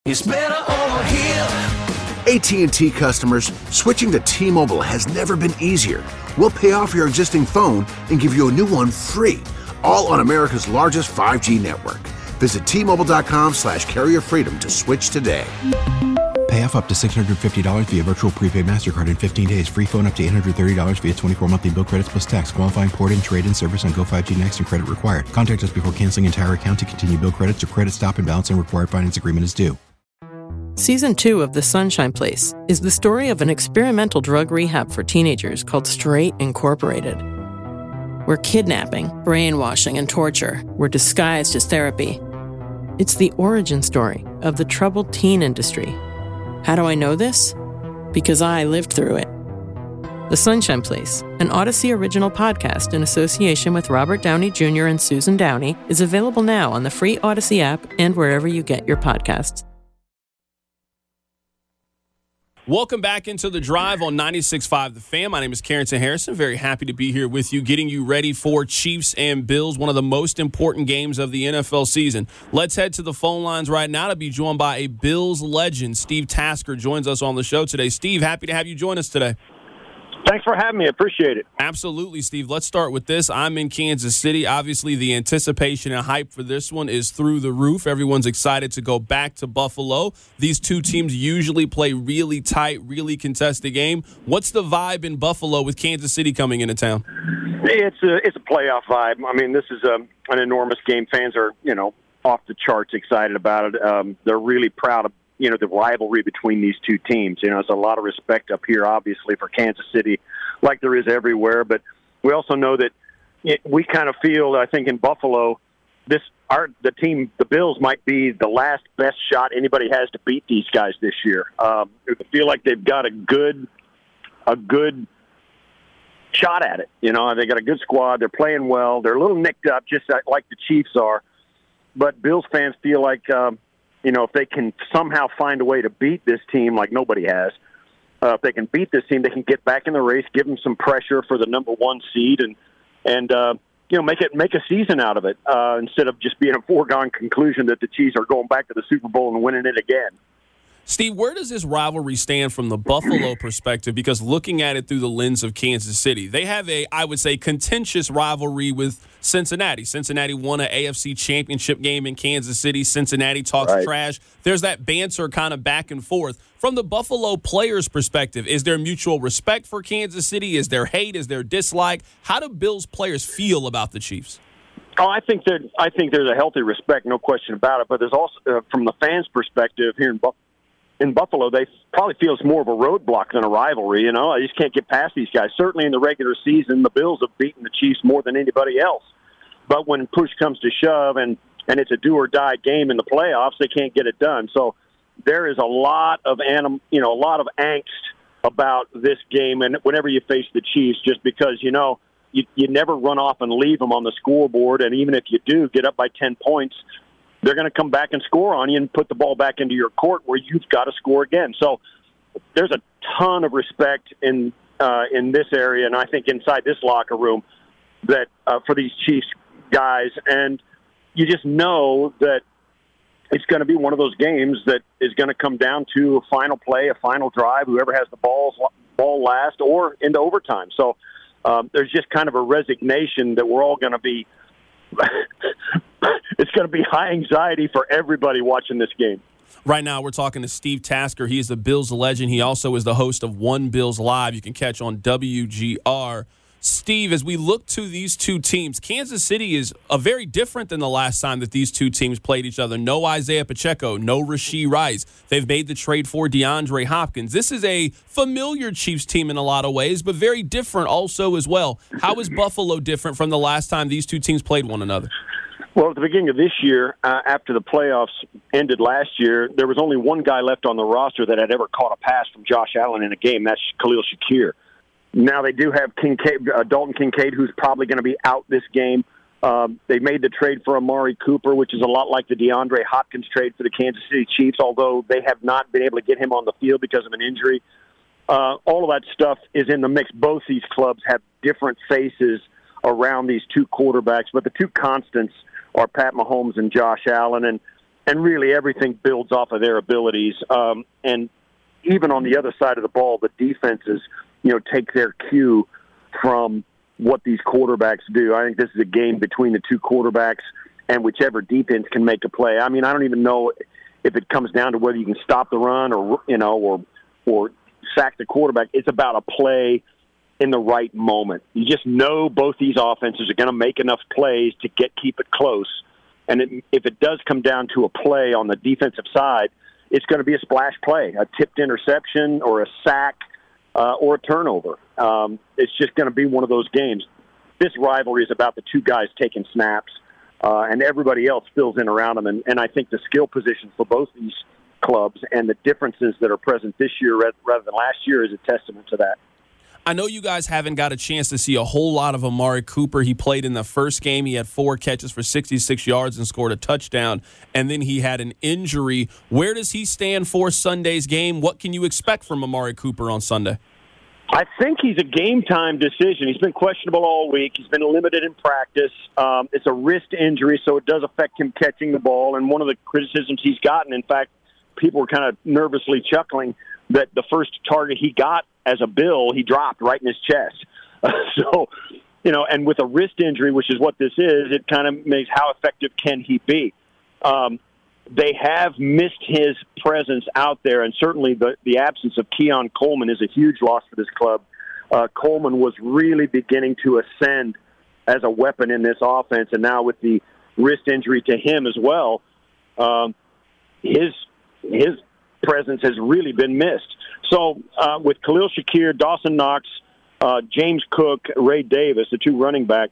It's better over here. AT&T customers, switching to T-Mobile has never been easier. We'll pay off your existing phone and give you a new one free, all on America's largest 5G network. Visit T-Mobile.com/carrier freedom to switch today. Pay off up to $650 via virtual prepaid MasterCard in 15 days. Free phone up to $830 via 24 monthly bill credits plus tax. Qualifying port and trade-in service on Go 5G Next and credit required. Contact us before canceling entire account to continue bill credits or credit stop and balance and required finance agreement is due. Season 2 of The Sunshine Place is the story of an experimental drug rehab for teenagers called Straight Incorporated, where kidnapping, brainwashing, and torture were disguised as therapy. It's the origin story of the troubled teen industry. How do I know this? Because I lived through it. The Sunshine Place, an Odyssey original podcast in association with Robert Downey Jr. and Susan Downey, is available now on the free Odyssey app and wherever you get your podcasts. Welcome back into The Drive on 96.5 The Fan. My name is Carrington Harrison. Very happy to be here with you, getting you ready for Chiefs and Bills, one of the most important games of the NFL season. Let's head to the phone lines right now to be joined by a Bills legend. Steve Tasker joins us on the show today. Steve, happy to have you join us today. Thanks for having me. I appreciate it. Absolutely, Steve. Let's start with this. I'm in Kansas City. Obviously, the anticipation and hype for this one is through the roof. Everyone's excited to go back to Buffalo. These two teams usually play really tight, really contested game. What's the vibe in Buffalo with Kansas City coming into town? It's a playoff vibe. I mean, this is an enormous game. Fans are, off the charts excited about it. They're really proud of the rivalry between these two teams. There's a lot of respect up here, obviously, for Kansas City, like there is everywhere. But we also know that we kind of feel, I think, in Buffalo, the Bills might be the last best shot anybody has to beat these guys this year. I feel like they've got a good shot at it. They got a good squad. They're playing well. They're a little nicked up, just like the Chiefs are. But Bills fans feel like if they can somehow find a way to beat this team like nobody has, if they can beat this team, they can get back in the race, give them some pressure for the number one seed, and make a season out of it instead of just being a foregone conclusion that the Chiefs are going back to the Super Bowl and winning it again. Steve, where does this rivalry stand from the Buffalo perspective? Because looking at it through the lens of Kansas City, they have I would say, contentious rivalry with Cincinnati. Cincinnati won an AFC championship game in Kansas City. Cincinnati talks trash. There's that banter kind of back and forth. From the Buffalo players' perspective, is there mutual respect for Kansas City? Is there hate? Is there dislike? How do Bills players feel about the Chiefs? Oh, I think there's a healthy respect, no question about it. But there's also, from the fans' perspective here in Buffalo, they probably feel it's more of a roadblock than a rivalry. I just can't get past these guys. Certainly in the regular season, the Bills have beaten the Chiefs more than anybody else. But when push comes to shove and it's a do-or-die game in the playoffs, they can't get it done. So there is a lot of angst about this game, and whenever you face the Chiefs, just because you never run off and leave them on the scoreboard, and even if you do get up by 10 points, they're going to come back and score on you and put the ball back into your court where you've got to score again. So there's a ton of respect in this area, and I think inside this locker room that for these Chiefs guys, and you just know that it's going to be one of those games that is going to come down to a final play, a final drive, whoever has the ball last, or into overtime. So there's just kind of a resignation that we're all going to be it's going to be high anxiety for everybody watching this game. Right now, we're talking to Steve Tasker. He is the Bills legend. He also is the host of One Bills Live. You can catch on WGR. Steve, as we look to these two teams, Kansas City is very different than the last time that these two teams played each other. No Isaiah Pacheco, no Rashee Rice. They've made the trade for DeAndre Hopkins. This is a familiar Chiefs team in a lot of ways, but very different also as well. How is Buffalo different from the last time these two teams played one another? Well, at the beginning of this year, after the playoffs ended last year, there was only one guy left on the roster that had ever caught a pass from Josh Allen in a game. That's Khalil Shakir. Now they do have Dalton Kincaid, who's probably going to be out this game. They made the trade for Amari Cooper, which is a lot like the DeAndre Hopkins trade for the Kansas City Chiefs, although they have not been able to get him on the field because of an injury. All of that stuff is in the mix. Both these clubs have different faces around these two quarterbacks, but the two constants are Pat Mahomes and Josh Allen. and really everything builds off of their abilities. And even on the other side of the ball, the defenses, take their cue from what these quarterbacks do. I think this is a game between the two quarterbacks and whichever defense can make a play. I mean, I don't even know if it comes down to whether you can stop the run or sack the quarterback. It's about a play in the right moment. You just know both these offenses are going to make enough plays to keep it close. And if it does come down to a play on the defensive side, it's going to be a splash play, a tipped interception or a sack or a turnover. It's just going to be one of those games. This rivalry is about the two guys taking snaps, and everybody else fills in around them. And I think the skill position for both these clubs and the differences that are present this year rather than last year is a testament to that. I know you guys haven't got a chance to see a whole lot of Amari Cooper. He played in the first game. He had 4 catches for 66 yards and scored a touchdown, and then he had an injury. Where does he stand for Sunday's game? What can you expect from Amari Cooper on Sunday? I think he's a game-time decision. He's been questionable all week. He's been limited in practice. It's a wrist injury, so it does affect him catching the ball. And one of the criticisms he's gotten, in fact, people were kind of nervously chuckling that the first target he got as a Bill, he dropped right in his chest. And with a wrist injury, which is what this is, it kind of makes how effective can he be? They have missed his presence out there, and certainly the absence of Keon Coleman is a huge loss for this club. Coleman was really beginning to ascend as a weapon in this offense, and now with the wrist injury to him as well, his presence has really been missed. So with Khalil Shakir, Dawson Knox, James Cook, Ray Davis, the 2 running backs,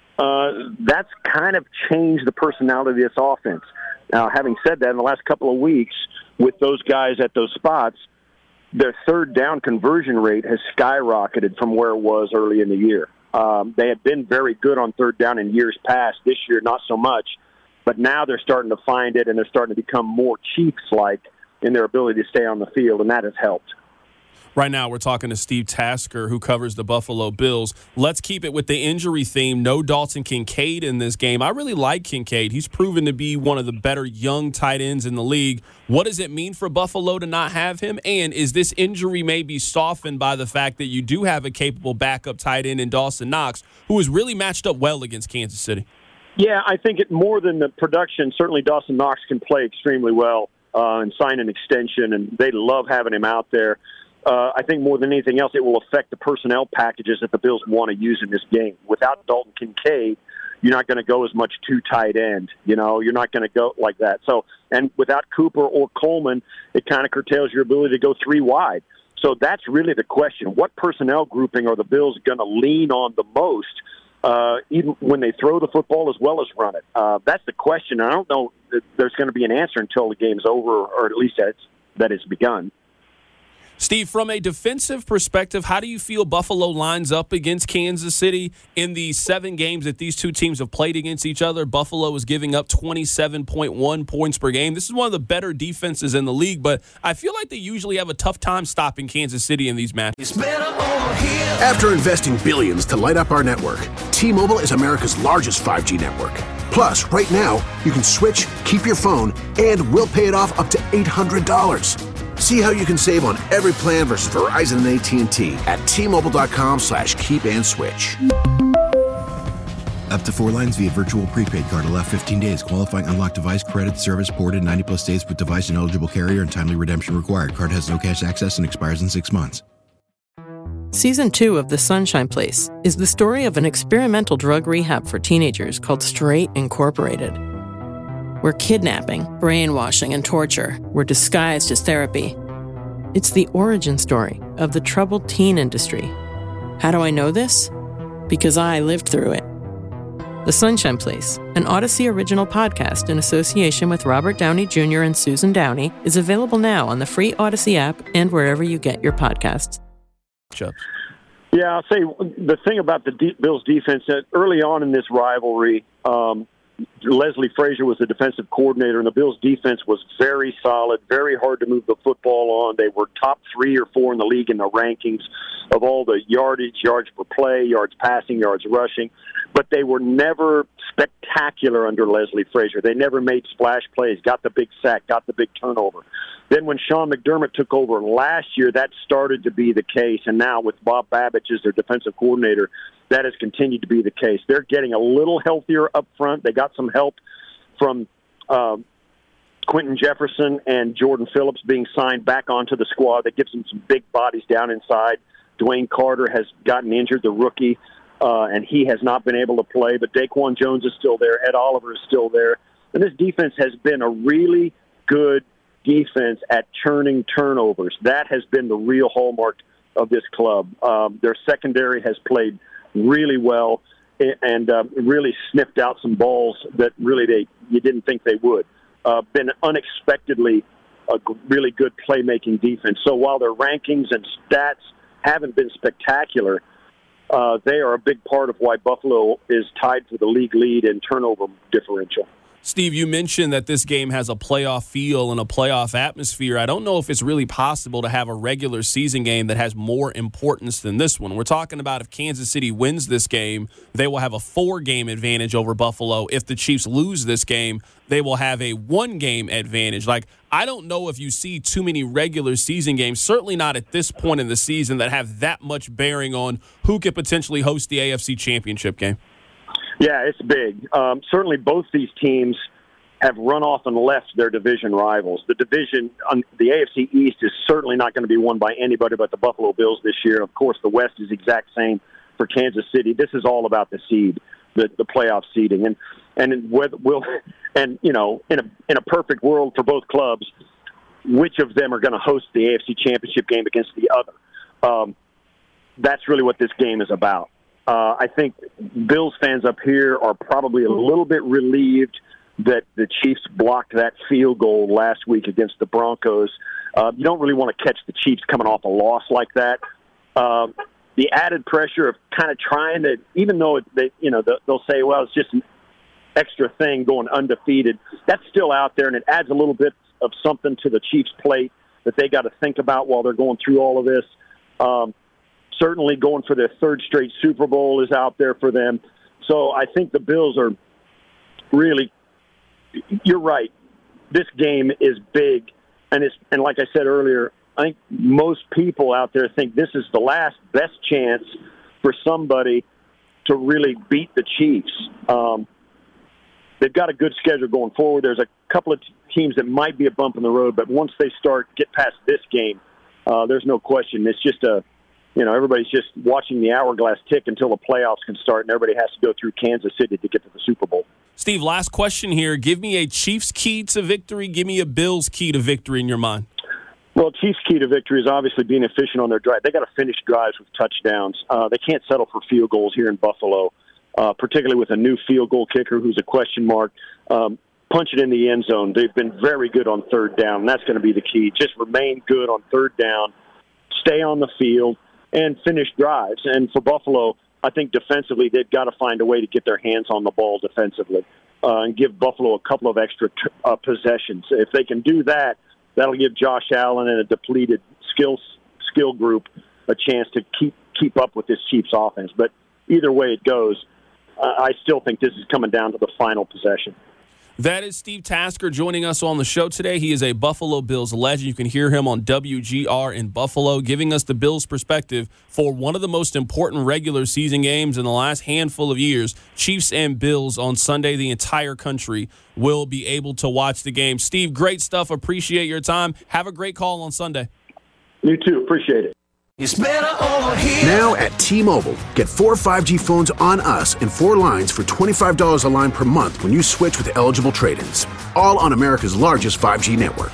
that's kind of changed the personality of this offense. Now, having said that, in the last couple of weeks, with those guys at those spots, their third down conversion rate has skyrocketed from where it was early in the year. They had been very good on third down in years past. This year, not so much. But now they're starting to find it, and they're starting to become more Chiefs-like in their ability to stay on the field, and that has helped. Right now, we're talking to Steve Tasker, who covers the Buffalo Bills. Let's keep it with the injury theme. No Dalton Kincaid in this game. I really like Kincaid. He's proven to be one of the better young tight ends in the league. What does it mean for Buffalo to not have him? And is this injury maybe softened by the fact that you do have a capable backup tight end in Dawson Knox, who has really matched up well against Kansas City? Yeah, I think it more than the production. Certainly Dawson Knox can play extremely well and sign an extension, and they love having him out there. I think more than anything else, it will affect the personnel packages that the Bills want to use in this game. Without Dalton Kincaid, you're not going to go as much 2 tight end. You're not going to go like that. So, and without Cooper or Coleman, it kind of curtails your ability to go 3 wide. So that's really the question. What personnel grouping are the Bills going to lean on the most, even when they throw the football as well as run it? That's the question. I don't know that there's going to be an answer until the game's over, or at least that it's begun. Steve, from a defensive perspective, how do you feel Buffalo lines up against Kansas City? In the 7 games that these two teams have played against each other, Buffalo is giving up 27.1 points per game. This is one of the better defenses in the league, but I feel like they usually have a tough time stopping Kansas City in these matches. After investing billions to light up our network, T-Mobile is America's largest 5G network. Plus, right now, you can switch, keep your phone, and we'll pay it off up to $800. See how you can save on every plan versus Verizon and AT&T at T-Mobile.com/keep-and-switch. Up to 4 lines via virtual prepaid card. Allow 15 days. Qualifying unlocked device credit service ported 90+ states with device and eligible carrier and timely redemption required. Card has no cash access and expires in 6 months. Season 2 of The Sunshine Place is the story of an experimental drug rehab for teenagers called Straight Incorporated, where kidnapping, brainwashing, and torture were disguised as therapy. It's the origin story of the troubled teen industry. How do I know this? Because I lived through it. The Sunshine Place, an Odyssey original podcast in association with Robert Downey Jr. and Susan Downey, is available now on the free Odyssey app and wherever you get your podcasts. Yeah, I'll say the thing about the Bills' defense that early on in this rivalry, Leslie Frazier was the defensive coordinator, and the Bills' defense was very solid, very hard to move the football on. They were top 3 or 4 in the league in the rankings of all the yardage, yards per play, yards passing, yards rushing. But they were never spectacular under Leslie Frazier. They never made splash plays, got the big sack, got the big turnover. Then when Sean McDermott took over last year, that started to be the case. And now with Bob Babbage as their defensive coordinator, that has continued to be the case. They're getting a little healthier up front. They got some help from Quentin Jefferson and Jordan Phillips being signed back onto the squad. That gives them some big bodies down inside. Dwayne Carter has gotten injured, the rookie, and he has not been able to play. But Daquan Jones is still there. Ed Oliver is still there. And this defense has been a really good defense at churning turnovers. That has been the real hallmark of this club. Their secondary has played really well and really sniffed out some balls that really you didn't think they would. Been unexpectedly a really good playmaking defense. So while their rankings and stats haven't been spectacular, they are a big part of why Buffalo is tied for the league lead in turnover differential. Steve, you mentioned that this game has a playoff feel and a playoff atmosphere. I don't know if it's really possible to have a regular season game that has more importance than this one. We're talking about if Kansas City wins this game, they will have a 4-game advantage over Buffalo. If the Chiefs lose this game, they will have a 1-game advantage. I don't know if you see too many regular season games, certainly not at this point in the season, that have that much bearing on who could potentially host the AFC Championship game. Yeah, it's big. Certainly both these teams have run off and left their division rivals. The division, the AFC East, is certainly not going to be won by anybody but the Buffalo Bills this year. Of course, the West is exact same for Kansas City. This is all about the seed, the playoff seeding. In a perfect world for both clubs, which of them are going to host the AFC Championship game against the other? That's really what this game is about. I think Bills fans up here are probably a little bit relieved that the Chiefs blocked that field goal last week against the Broncos. You don't really want to catch the Chiefs coming off a loss like that. The added pressure of kind of trying to, even though they'll say, well, it's just an extra thing going undefeated, that's still out there, and it adds a little bit of something to the Chiefs' plate that they got to think about while they're going through all of this. Certainly going for their 3rd straight Super Bowl is out there for them. So I think the Bills are really, you're right, this game is big. And like I said earlier, I think most people out there think this is the last best chance for somebody to really beat the Chiefs. They've got a good schedule going forward. There's a couple of teams that might be a bump in the road, but once they get past this game, there's no question. It's just everybody's just watching the hourglass tick until the playoffs can start, and everybody has to go through Kansas City to get to the Super Bowl. Steve, last question here. Give me a Chiefs key to victory. Give me a Bills key to victory in your mind. Well, Chiefs' key to victory is obviously being efficient on their drive. They got to finish drives with touchdowns. They can't settle for field goals here in Buffalo, particularly with a new field goal kicker who's a question mark. Punch it in the end zone. They've been very good on 3rd down, and that's going to be the key. Just remain good on 3rd down, stay on the field, and finish drives. And for Buffalo, I think defensively they've got to find a way to get their hands on the ball defensively and give Buffalo a couple of extra possessions. If they can do that, that'll give Josh Allen and a depleted skill group a chance to keep up with this Chiefs offense. But either way it goes, I still think this is coming down to the final possession. That is Steve Tasker joining us on the show today. He is a Buffalo Bills legend. You can hear him on WGR in Buffalo, giving us the Bills' perspective for one of the most important regular season games in the last handful of years. Chiefs and Bills on Sunday. The entire country will be able to watch the game. Steve, great stuff. Appreciate your time. Have a great call on Sunday. You too. Appreciate it. It's better over here. Now at T-Mobile, get 4 5G phones on us and 4 lines for $25 a line per month when you switch with eligible trade-ins. All on America's largest 5G network.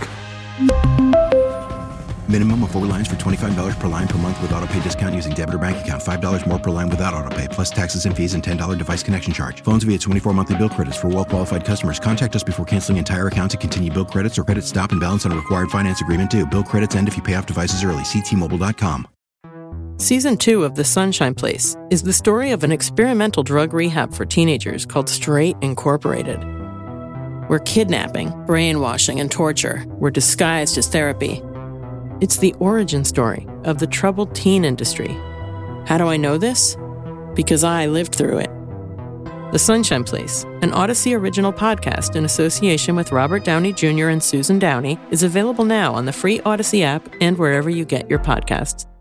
Minimum of 4 lines for $25 per line per month with autopay discount using debit or bank account. $5 more per line without autopay, plus taxes and fees and $10 device connection charge. Phones via 24 monthly bill credits for well-qualified customers. Contact us before canceling entire account to continue bill credits or credit stop and balance on a required finance agreement due. Bill credits end if you pay off devices early. See T-Mobile.com. Season 2 of The Sunshine Place is the story of an experimental drug rehab for teenagers called Straight Incorporated. where kidnapping, brainwashing, and torture were disguised as therapy. It's the origin story of the troubled teen industry. How do I know this? Because I lived through it. The Sunshine Place, an Odyssey original podcast in association with Robert Downey Jr. and Susan Downey, is available now on the free Odyssey app and wherever you get your podcasts.